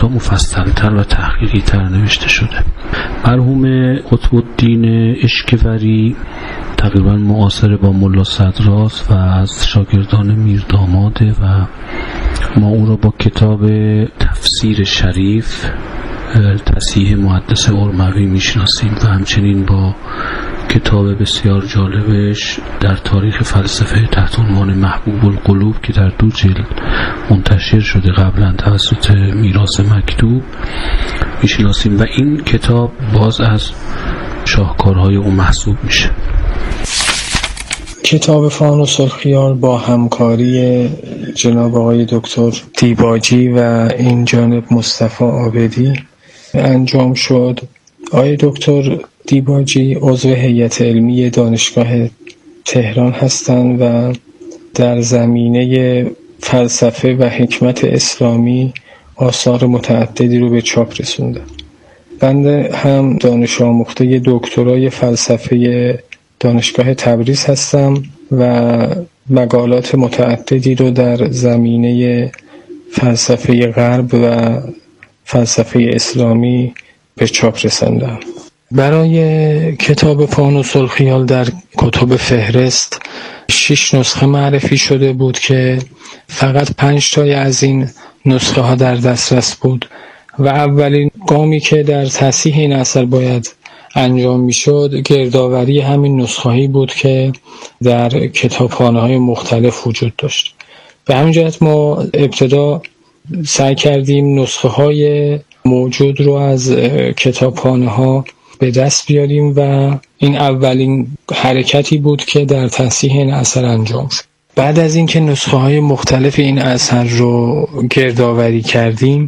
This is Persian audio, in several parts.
مدت‌ها مفصل‌تر و تحقیقی‌تر نوشته شده. مرحوم قطب الدین اشکوری تقریبا معاصر با ملا صدراست و از شاگردان میرداماده و ما او را با کتاب تفسیر شریف تصحیح محدث ارموی میشناسیم و همچنین با کتاب بسیار جالبش در تاریخ فلسفه تحت عنوان محبوب القلوب که در 2 جلد منتشر شده قبلا توسط میراث مکتوب میشناسیم و این کتاب باز از شاهکارهای او محسوب میشه. کتاب فانوس الخیال با همکاری جناب آقای دکتر دیباجی و این جانب مصطفی عابدی انجام شد. آقای دکتر دیباجی عضو هیئت علمی دانشگاه تهران هستند و در زمینه فلسفه و حکمت اسلامی آثار متعددی رو به چاپ رسوندن. بنده هم دانش آموخته دکترای فلسفه دانشگاه تبریز هستم و مقالات متعددی رو در زمینه فلسفه غرب و فلسفه اسلامی به چاپ رساندم. برای کتاب فانوس الخیال در کتب فهرست 6 نسخه معرفی شده بود که فقط 5 تای از این نسخه ها در دسترس بود و اولین گامی که در تصحیح این اثر باید انجام میشد گردآوری همین نسخه‌ای بود که در کتابخانه‌های مختلف وجود داشت. به همین جهت ما ابتدا سعی کردیم نسخه‌های موجود رو از کتابخانه‌ها به دست بیاریم و این اولین حرکتی بود که در تصحیح این اثر انجام شد. بعد از اینکه نسخه‌های مختلف این اثر رو گردآوری کردیم،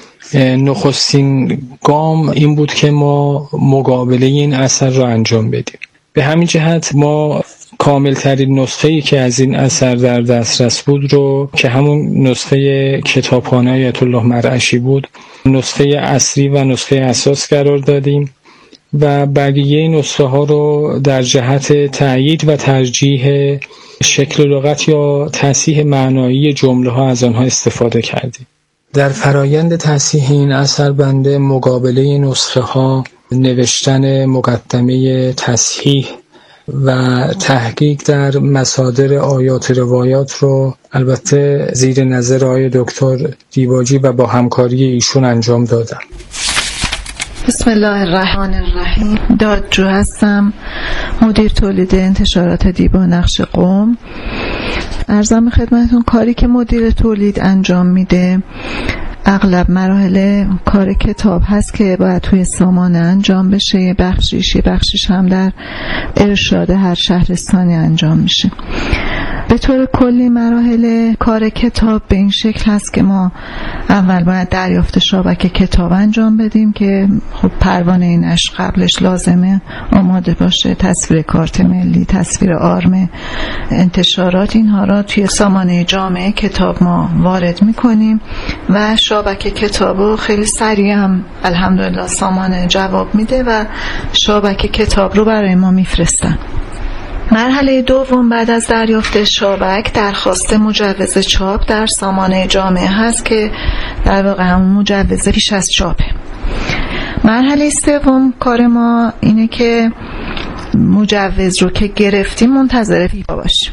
نخستین گام این بود که ما مقابله این اثر رو انجام بدیم. به همین جهت ما کاملترین نسخه‌ای که از این اثر در دسترس بود رو که همون نسخه کتابخانه آیت الله مرعشی بود نسخه اصلی و نسخه اساس قرار دادیم و بقیه نسخه ها رو در جهت تأیید و ترجیح شکل لغت یا تصحیح معنایی جمله ها از آنها استفاده کردیم. در فرایند تصحیح این اثر بنده مقابله نسخه ها، نوشتن مقدمه تصحیح و تحقیق در مصادر آیات روایات رو البته زیر نظر آقای دکتر دیباجی و با همکاری ایشون انجام دادم. بسم الله الرحمن الرحیم. دادجو هستم، مدیر تولید انتشارات دیبا نقش قم. عرضم خدمتون کاری که مدیر تولید انجام میده اغلب مراحل کار کتاب هست که باید توی سامانه انجام بشه، یه بخشیش هم در ارشاد هر شهرستانی انجام میشه. به طور کلی مراحل کار کتاب به این شکل هست که ما اول باید دریافت شابک کتاب انجام بدیم که خب پروانه اینش قبلش لازمه آماده باشه، تصویر کارت ملی، تصویر آرم انتشارات، اینها را توی سامانه جامعه کتاب ما وارد میکنیم و شابک کتاب رو خیلی سریع هم الحمدلله سامانه جواب میده و شابک کتاب رو برای ما میفرستن. مرحله دوم بعد از دریافت شابک درخواست مجوز چاپ در سامانه جامعه هست که در واقع همون مجوز پیش از چاپه. مرحله سوم کار ما اینه که مجوز رو که گرفتیم منتظر فیپا باشیم.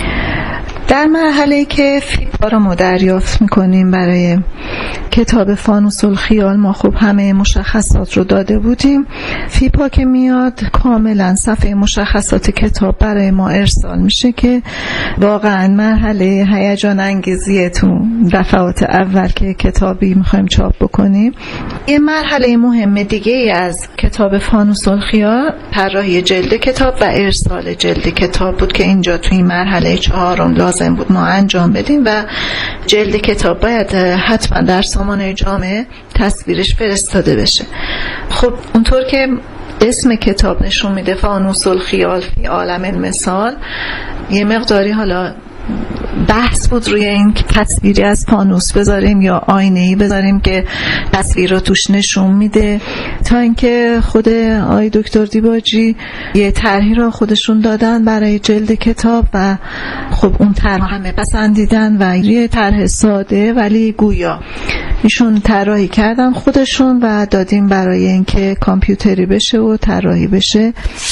در مرحله که فیپا رو ما دریافت میکنیم برای کتاب فانوس الخیال ما خب همه مشخصات رو داده بودیم. فیپا که میاد کاملا صفحه مشخصات کتاب برای ما ارسال میشه که واقعا مرحله هیجان انگیزیه تو دفعات اول که کتابی میخوایم چاپ بکنیم. یه مرحله مهم دیگه از کتاب فانوس الخیال طراحی جلد کتاب و ارسال جلد کتاب بود که اینجا تو این مرحله 4 لازم بود ما انجام بدیم و جلد کتاب باید حتما در سامانه جامعه تصویرش فرستاده بشه. خب اونطور که اسم کتاب نشون میده فانوس الخیال فی عالم المثال، یه مقداری حالا بحث بود روی این که تصویری از فانوس بذاریم یا آینه‌ای بذاریم که تصویر رو توش نشون میده، تا اینکه خود آقای دکتر دیباجی یه طرحی رو خودشون دادن برای جلد کتاب و خب اون طرح همه پسندیدن و یه طرح ساده ولی گویا ایشون طراحی کردن خودشون و دادیم برای اینکه کامپیوتری بشه و طراحی بشه.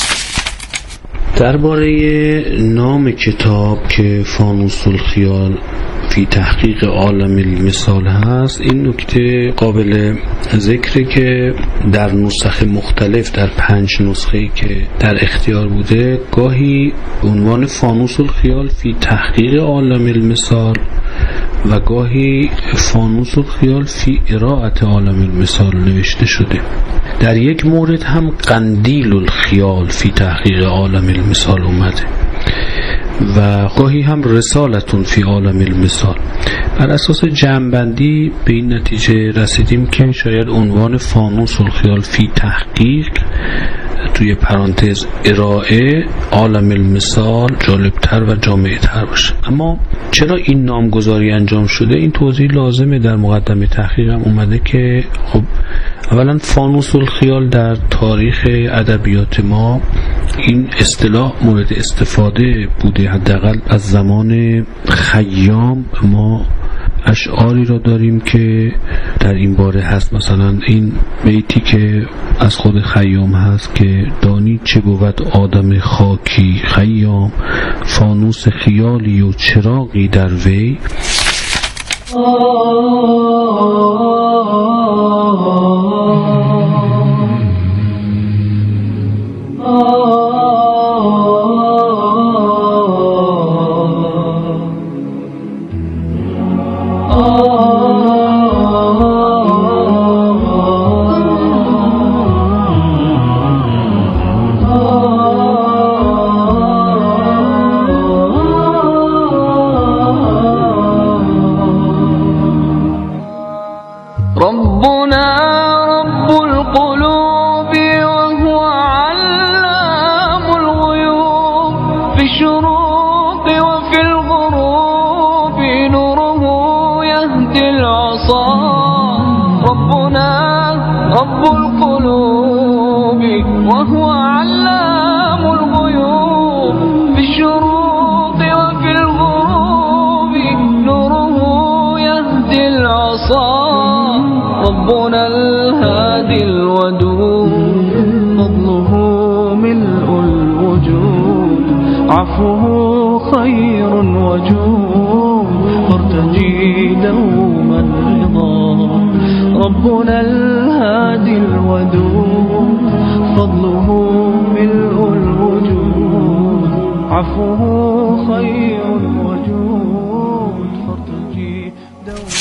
درباره نام کتاب که فانوس الخیال فی تحقیق عالم المثال هست، این نکته قابل ذکره که در نسخ مختلف، در 5 نسخه‌ای که در اختیار بوده، گاهی عنوان فانوس الخیال فی تحقیق عالم المثال و گاهی فانوس الخیال فی اراءت عالم المثال نوشته شده. در یک مورد هم قندیل الخیال فی تحقیق عالم المثال اومده و گاهی هم رسالتون فی عالم المثال. بر اساس جمع‌بندی به این نتیجه رسیدیم که شاید عنوان فانوس الخیال فی تحقیق توی پرانتز ارائه عالم المثال جالبتر و جامع‌تر باشه. اما چرا این نامگذاری انجام شده؟ این توضیح لازمه. در مقدمه تحقیقم اومده که خب اولا فانوس الخیال در تاریخ ادبیات ما این اصطلاح مورد استفاده بوده. حداقل از زمان خیام ما اشعاری را داریم که در این باره هست. مثلا این بیتی که از خود خیام هست که دانی چه بود آدم خاکی خیام، فانوس خیالی و چراغی در وی. ربنا الهادي الودود فضله ملء الوجود عفوه خير وجود فارتجي دوما رضا ربنا الهادي الودود فضله ملء الوجود عفوه خير وجود فارتجي دوما.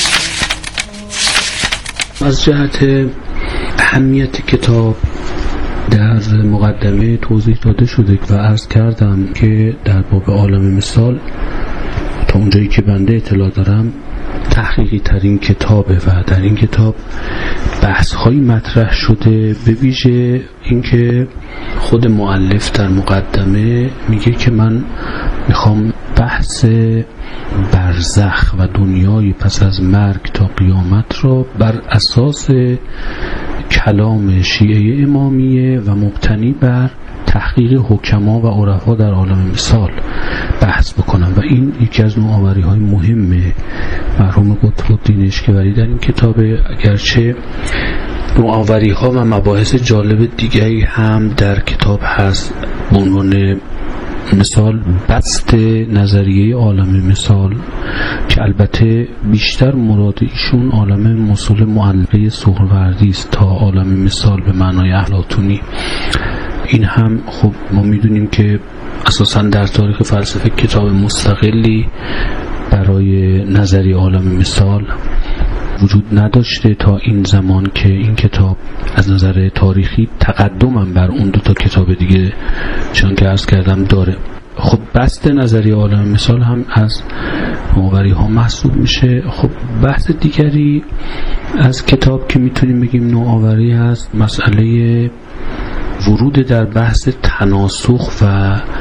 از جهت اهمیت کتاب در مقدمه توضیح داده شده و عرض کردم که در باب عالم مثال تا اونجایی که بنده اطلاع دارم تحقیقی ترین کتابه و در این کتاب بحث هایی مطرح شده. به ویژه اینکه خود مؤلف در مقدمه میگه که من میخوام بحث برزخ و دنیای پس از مرگ تا قیامت را بر اساس کلام شیعه امامیه و مبتنی بر تحقیق حکما و عرفا در عالم مثال بحث بکنم و این یکی از نوآوری های مهمه مرحوم قطب الدین اشکوری در این کتاب. اگرچه نوآوری ها و مباحث جالب دیگری هم در کتاب هست، به عنوان مثال بسط نظریه عالم مثال که البته بیشتر مراد ایشون عالم مثال معلقه سهروردی است تا عالم مثال به معنای افلاطونی. این هم خب ما میدونیم که اساساً در تاریخ فلسفه کتاب مستقلی برای نظریه عالم مثال وجود نداشته تا این زمان که این کتاب از نظر تاریخی تقدمم بر اون دو تا کتاب دیگه چون که عرض کردم داره. خب بسط نظریه عالم مثال هم از نوآوری ها محسوب میشه. خب بحث دیگری از کتاب که میتونیم بگیم نوآوری هست مسئله ورود در بحث تناسخ و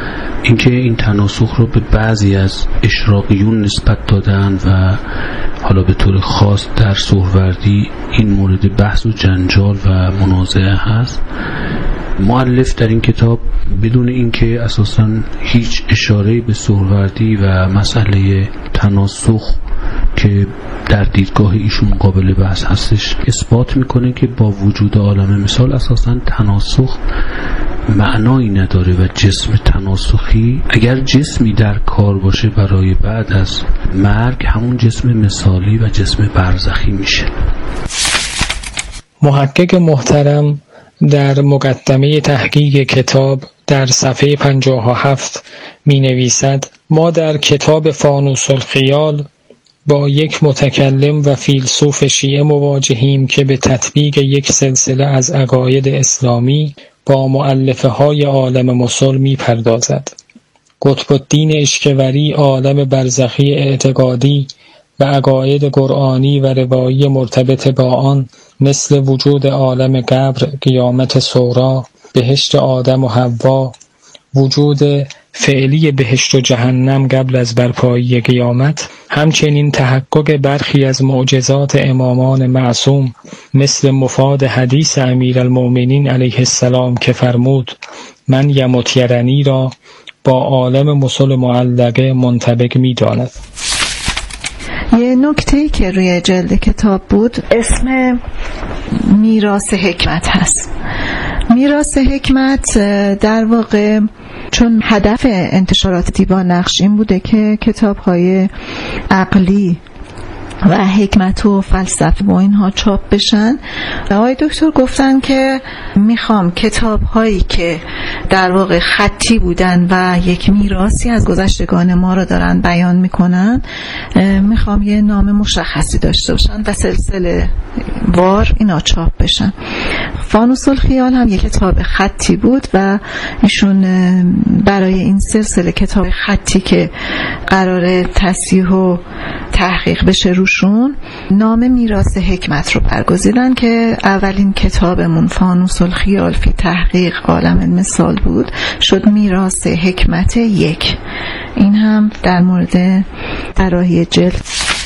اینکه این تناسخ رو به بعضی از اشراقیون نسبت دادن و حالا به طور خاص در سهروردی این مورد بحث و جنجال و منازعه هست. مؤلف در این کتاب بدون اینکه اساساً هیچ اشاره‌ای به سهروردی و مسئله تناسخ که در دیدگاه ایشون قابل بحث هستش اثبات میکنه که با وجود عالم مثال اساساً تناسخ معنایی نداره و جسم تناسخی اگر جسمی در کار باشه برای بعد از مرگ همون جسم مثالی و جسم برزخی میشه. محقق محترم در مقدمه تحقیق کتاب در صفحه 57 می نویسد: ما در کتاب فانوس الخیال با یک متکلم و فیلسوف شیعه مواجهیم که به تطبیق یک سلسله از عقاید اسلامی با مؤلفه های عالم مثل می پردازد. قطب الدین اشکوری عالم برزخی اعتقادی و عقاید قرآنی و روایی مرتبط با آن مثل وجود عالم قبر، قیامت صغری، بهشت آدم و حوا، وجود فعلی بهشت و جهنم قبل از برپایی قیامت، همچنین تحقق برخی از معجزات امامان معصوم مثل مفاد حدیث امیرالمؤمنین علیه السلام که فرمود من یمت یرنی را با عالم مثل معلقه منطبق می داند. یه نکته‌ای که روی جلد کتاب بود اسم میراث حکمت هست. میراث حکمت در واقع چون هدف انتشارات دیوان نقش این بوده که کتاب‌های عقلی و حکمت و فلسفه و اینها چاپ بشن، آقای دکتر گفتن که میخوام کتاب هایی که در واقع خطی بودن و یک میراثی از گذشتگان ما رو دارن بیان میکنن میخوام یه نام مشخصی داشته باشن و سلسله وار اینا چاپ بشن. فانوس الخیال هم یک کتاب خطی بود و ایشون برای این سلسله کتاب خطی که قراره تصحیح و تحقیق بشه روشون نام میراث حکمت رو برگزیدن که اولین کتابمون فانوس الخیال فی تحقیق عالم المثال بود، شد میراث حکمت 1. این هم در مورد طراحی جلد.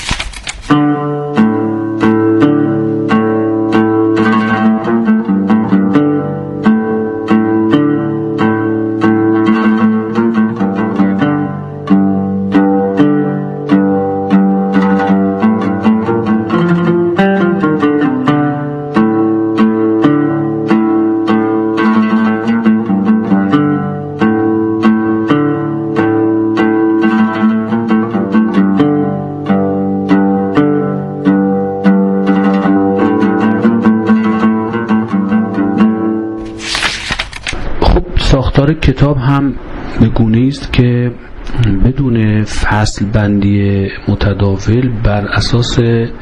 ساختار کتاب هم به گونه‌ای است که بدون فصل بندی متداول بر اساس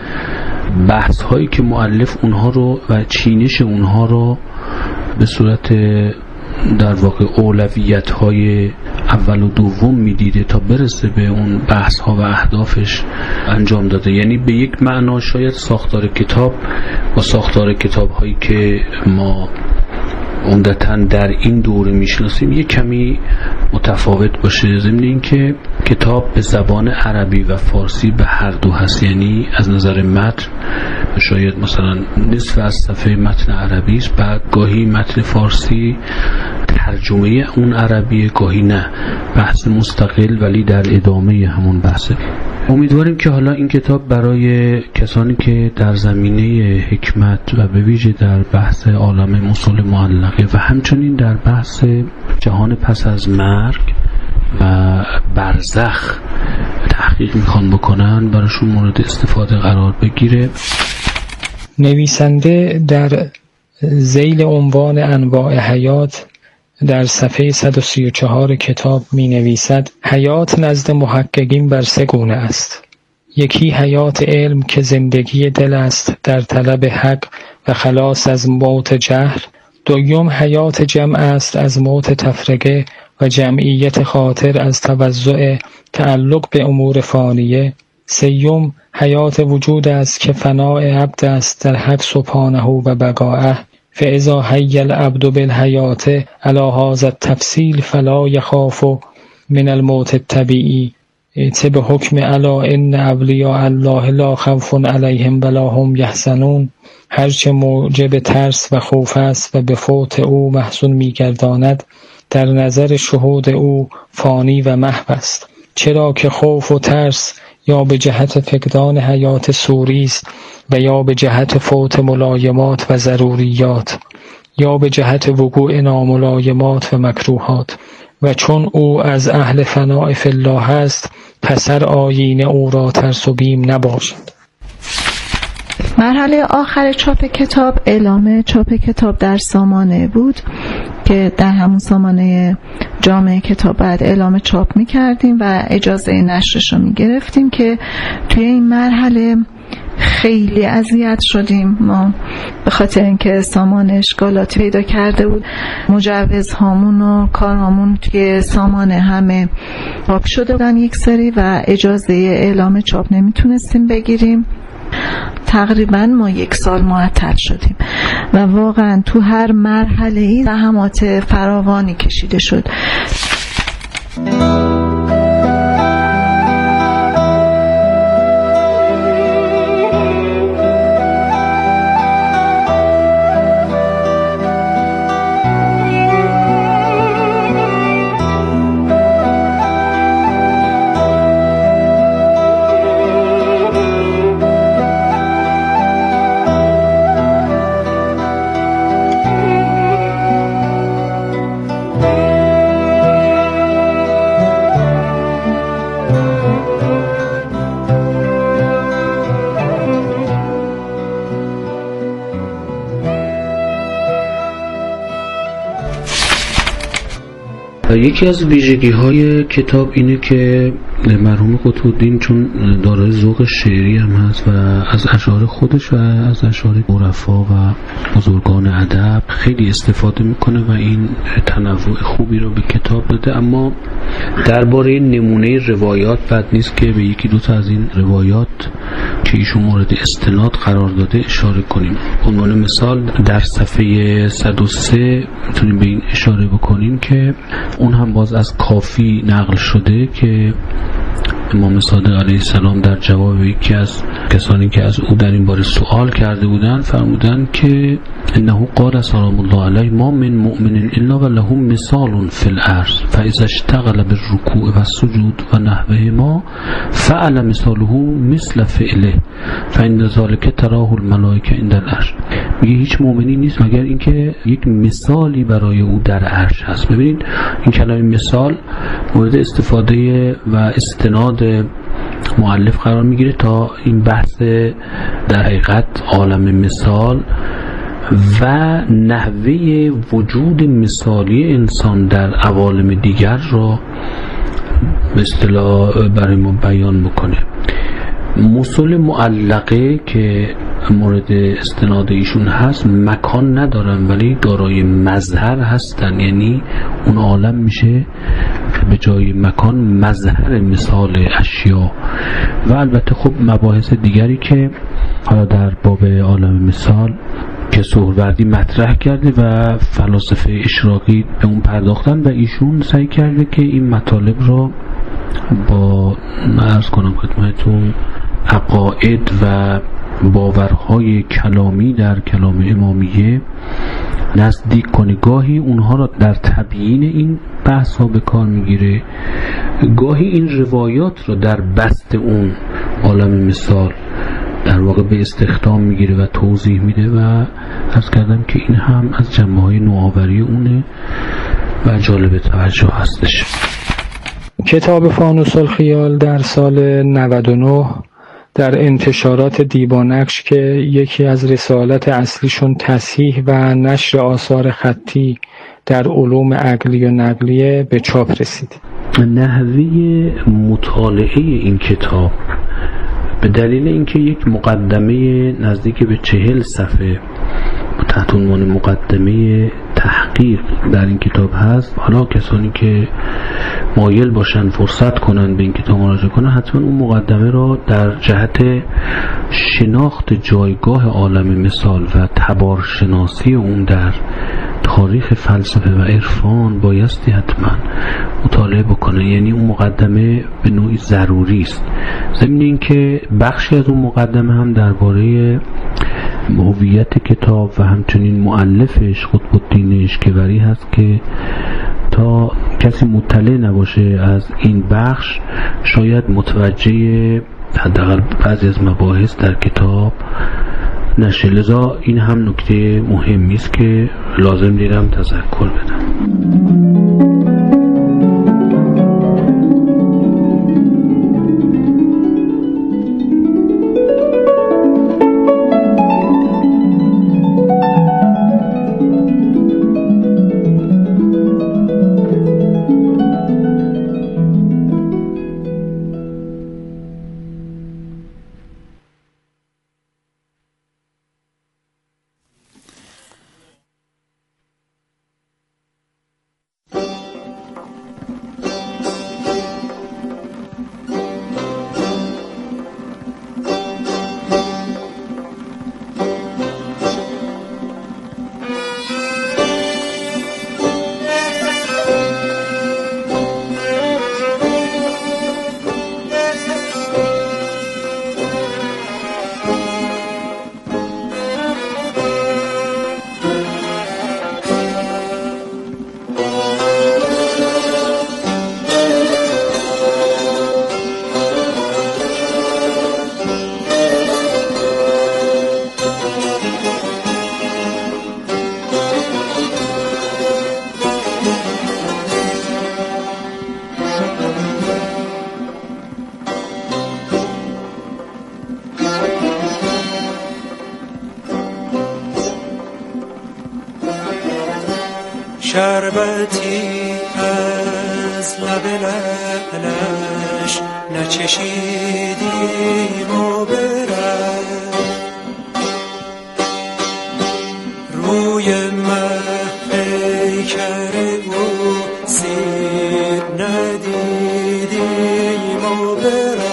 بحث هایی که مؤلف اونها رو و چینش اونها رو به صورت در واقع اولویت های اول و دوم میدیده تا برسه به اون بحث ها و اهدافش انجام داده. یعنی به یک معنا شاید ساختار کتاب و ساختار کتاب هایی که ما عمدتاً در این دوره میشناسیم یک کمی متفاوت باشه، ضمن اینکه کتاب به زبان عربی و فارسی به هر دو هست. یعنی از نظر متن شاید مثلا نصف از صفحه متن عربی است، بعد گاهی متن فارسی ترجمه اون عربی، گاهی نه، بحث مستقل ولی در ادامه همون بحثه. امیدواریم که حالا این کتاب برای کسانی که در زمینه حکمت و به ویژه در بحث عالم مثل معلقه و همچنین در بحث جهان پس از مرگ و برزخ تحقیق میخوان بکنن براشون مورد استفاده قرار بگیره. نویسنده در ذیل عنوان انواع حیات در صفحه 134 کتاب می نویسد: حیات نزد محققین بر 3 گونه است. یکی حیات علم که زندگی دل است در طلب حق و خلاص از موت جهل. دوم حیات جمع است از موت تفرقه و جمعیت خاطر از توزع تعلق به امور فانیه. سیوم حیات وجود است که فناء عبد است در حق سبحانه و بقائه. فاذا حی العبد بالحیات علی هذا التفصیل فلا یخاف من الموت الطبیعی به حکم الا ان اولیاء الله لا خوف علیهم ولا هم یحزنون، هرچه موجب ترس و خوف است و به فوت او محزون می‌گرداند در نظر شهود او فانی و محو است، چرا که خوف و ترس یا به جهت فقدان حیات صوری است و یا به جهت فوت ملایمات و ضروریات، یا به جهت وقوع ناملایمات و مکروهات، و چون او از اهل فناء فی الله است پسر آیین او را ترس و بیم نباشد. مرحله آخر چاپ کتاب اعلام چاپ کتاب در سامانه بود که در همون سامانه جامعه کتاب بعد اعلام چاپ می‌کردیم و اجازه نشرش رو می‌گرفتیم که توی این مرحله خیلی اذیت شدیم ما به خاطر اینکه سامان اشکالاتی پیدا کرده بود. مجوزهامون و کارهامون توی سامانه همه چاپ شده بودن یک سری و اجازه اعلام چاپ نمیتونستیم بگیریم. تقریبا ما 1 سال معطل شدیم و واقعا تو هر مرحله زحمات فراوانی کشیده شد. یکی از ویژگی‌های کتاب اینه که مرحوم قطب‌الدین چون دارای ذوق شعری هم هست و از اشعار خودش و از اشعار عرفا و بزرگان ادب خیلی استفاده میکنه و این تنوع خوبی رو به کتاب داده. اما درباره نمونه روایات بد نیست که به 1-2 تا از این روایات که ایشون مورد استناد قرار داده اشاره کنیم. به عنوان مثال در صفحه 103 میتونیم به این اشاره بکنیم که اون هم باز از کافی نقل شده که امام صادق علیه السلام در جواب یکی از کسانی که از او در این باره سوال کرده بودند فرمودند که انه قال سلام الله علیه ما من مؤمن الا و له مثال فی الارض فاذا اشتغل بالرکوع و السجود و نحوه ما فعل مثاله مثل فعله فان ذلك تراه الملائکه عند العرش. میگه هیچ مؤمنی نیست مگر اینکه یک مثالی برای او در عرش هست. ببینید این کلمه مثال مورد استفاده و استناد مؤلف قرار میگیره تا این بحث در حقیقت عالم مثال و نحوه وجود مثالی انسان در عوالم دیگر را به اصطلاح برای ما بیان بکنه. موصول معلقه که مورد استناد ایشون هست مکان ندارن ولی دارای مظهر هستن، یعنی اون عالم میشه به جای مکان مظهر مثال اشیا. و البته خب مباحث دیگری که حالا در باب عالم مثال که سهروردی مطرح کرده و فلاسفه اشراقی به اون پرداختن و ایشون سعی کرده که این مطالب را با عرض کنم خدمتتون عقاید و باورهای کلامی در کلام امامیه نزدیک کنه. گاهی اونها را در تبیین این بحث ها به کار میگیره، گاهی این روایات را در بست اون عالم مثال در واقع به استخدام میگیره و توضیح میده و عرض کردم که این هم از جنبه های نوآوری اونه و جالب توجه هستش. کتاب فانوس الخیال در سال 99 در انتشارات دیبانقش که یکی از رسالت اصلیشون تصحیح و نشر آثار خطی در علوم عقلی و نقلیه به چاپ رسید. نحوه مطالعه این کتاب به دلیل اینکه یک مقدمه نزدیک به 40 صفحه تحت عنوان مقدمه تحقیق در این کتاب هست، حالا کسانی که مایل باشن فرصت کنن به این کتاب مراجعه کنن، حتما اون مقدمه را در جهت شناخت جایگاه عالم مثال و تبارشناسی اون در تاریخ فلسفه و عرفان بایستی حتما مطالعه بکنه. یعنی اون مقدمه به نوعی ضروری است. ضمن این که بخشی از اون مقدمه هم درباره هویت کتاب و همچنین مؤلفش قطب الدین اشکوری هست که تا کسی مطلع نباشه از این بخش شاید متوجه حداقل بعضی از مباحث در کتاب نشه. لذا این هم نکته مهمی است که لازم دیدم تذکر بدم. شربتی از لب لعلش نچشیدیم و برد روی پیکر او سیر ندیدیم و برد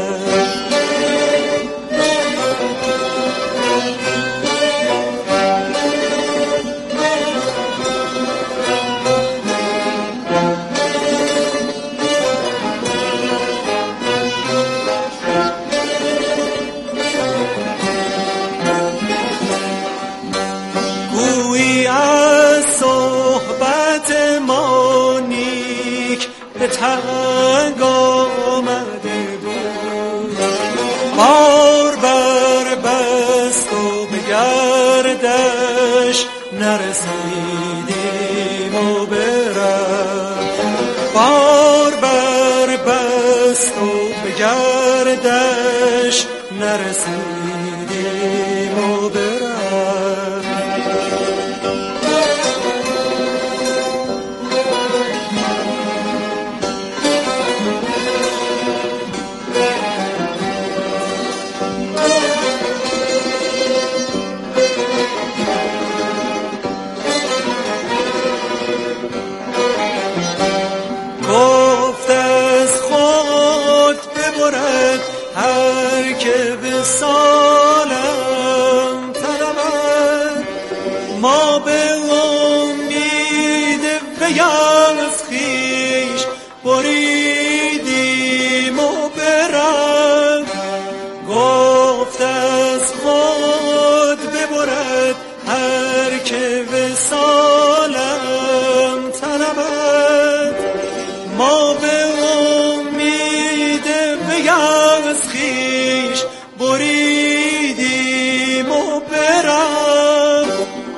تنگ آمده بود بار بر بست و به گردش نرسیدیم و برد بار بر بست و به گردش نرسیدیم و برد سالم طلبد ما به امید ویز خویش بریدیم و برد گفت از خود ببرد هر که وصالم طلبد ما به امید ویز خویش بریدیم و برد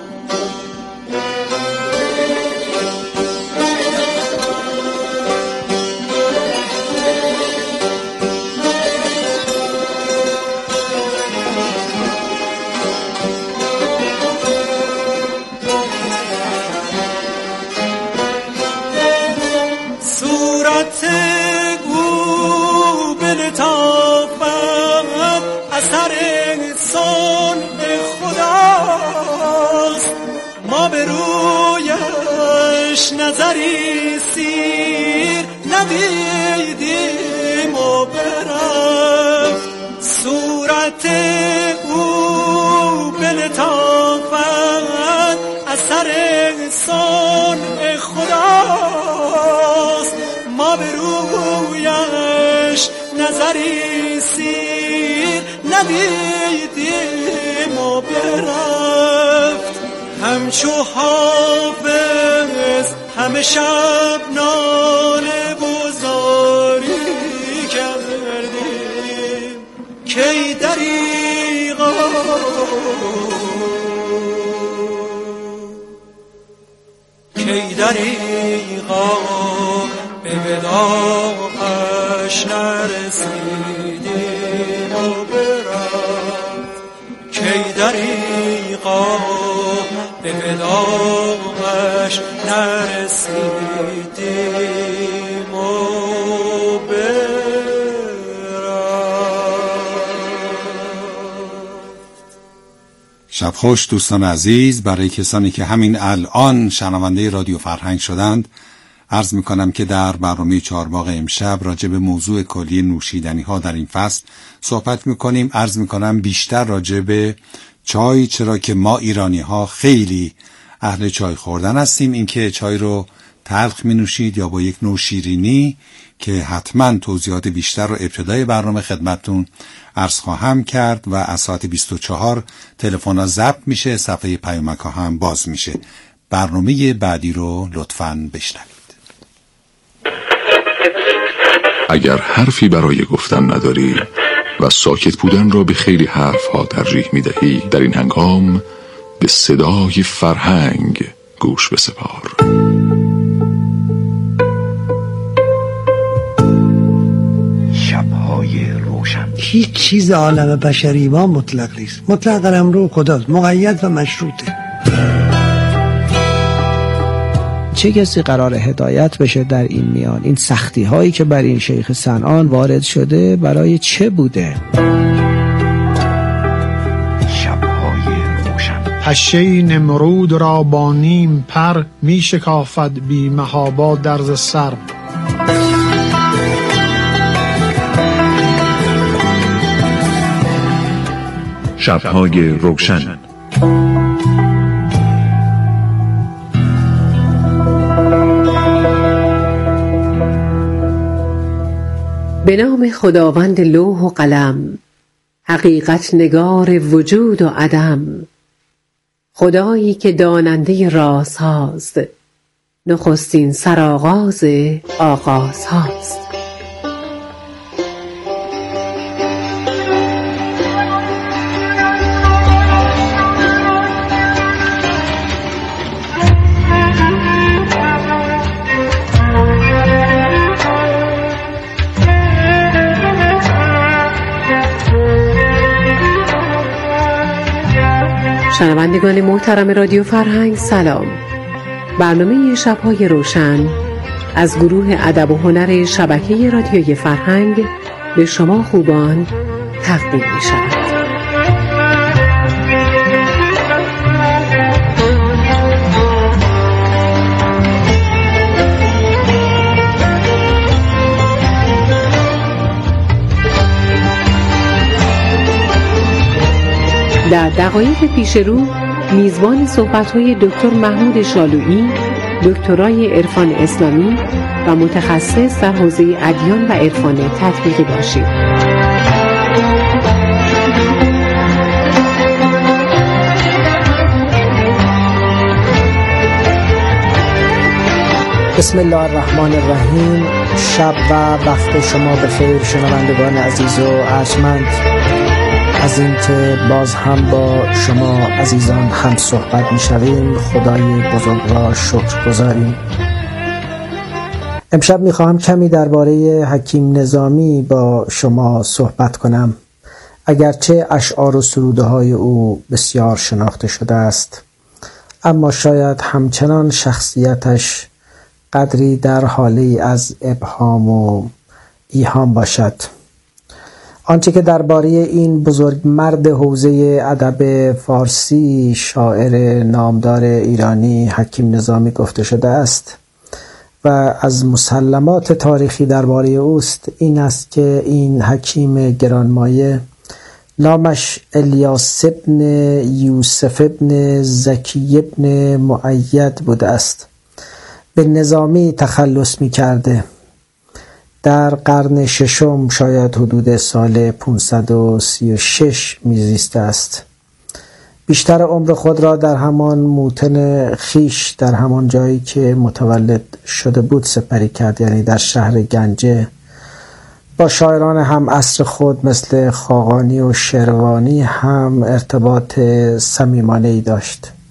صورت او به لطافت اثر انسان خداست ما به روی نظری سیر ندیدیم و برفت صورت او به لطافت اثر صنع خداست ما به رویش نظری سیر ندیدیم و برفت همچو حافظ همه شب ناله بزاری کردیم کی دریغا به وداعش نرسیدیم و برفت کی دریغا به وداعش نرسیدیم و شب خوش دوستان عزیز. برای کسانی که همین الان شنونده رادیو فرهنگ شدند عرض میکنم که در برنامه چهارباغ امشب راجع به موضوع کلی نوشیدنی ها در این فصل صحبت میکنیم. عرض میکنم بیشتر راجع به چای، چرا که ما ایرانی ها خیلی اهل چای خوردن هستیم. اینکه چای رو تلخ می نوشید یا با یک نوع شیرینی که حتما توضیحات بیشتر رو ابتدای برنامه خدمتتون عرض خواهم کرد و از ساعت 24 تلفن‌ها ضبط میشه، صفحه پیامک‌ها هم باز میشه. برنامه بعدی رو لطفاً بشنوید. اگر حرفی برای گفتن نداری و ساکت بودن را به خیلی حرفها ترجیح میدهی، در این هنگام به صدای فرهنگ گوش بسپار. شب‌های روشن. هیچ چیز عالم بشری ما مطلق نیست. مطلق در امر خداست، مقید و مشروطه. چه کسی قرار هدایت بشه در این میان؟ این سختی هایی که بر این شیخ صنعان وارد شده برای چه بوده؟ شب‌های روشن. پشه نمرود را با نیم پر می شکافد بی محابا درز سر. شب‌های روشن. به نام خداوند لوح و قلم، حقیقت نگار وجود و عدم، خدایی که داننده رازهاست، نخستین سرآغاز آغازهاست. شنوندگان محترم رادیو فرهنگ سلام. برنامه شب‌های روشن از گروه ادب و هنر شبکه رادیوی فرهنگ به شما خوبان تقدیم می‌شود. در دقایق پیش رو میزبان صحبت‌های دکتر محمود شالویی، دکترای عرفان اسلامی و متخصص در حوزه ادیان و عرفان تطبیقی باشید. بسم الله الرحمن الرحیم. شب و وقت شما بخیر شنوندگان عزیز و ارجمند. از این که باز هم با شما عزیزان هم صحبت می شویم، خدای بزرگ را شکر گذاریم. امشب می خواهم کمی درباره حکیم نظامی با شما صحبت کنم. اگرچه اشعار و سروده های او بسیار شناخته شده است، اما شاید همچنان شخصیتش قدری در حالی از ابهام و ایهام باشد. آنچه که درباره این بزرگ مرد حوزه ادب فارسی، شاعر نامدار ایرانی حکیم نظامی گفته شده است و از مسلمات تاریخی درباره اوست این است که این حکیم گرانمایه نامش الیاس ابن یوسف ابن زکی ابن مؤید بوده است. به نظامی تخلص می کرده. در قرن ششم شاید حدود سال 536 میزیسته است. بیشتر عمر خود را در همان موطن خیش، در همان جایی که متولد شده بود سپری کرد، یعنی در شهر گنجه. با شاعران هم عصر خود مثل خاقانی و شروانی هم ارتباط صمیمانه‌ای داشت.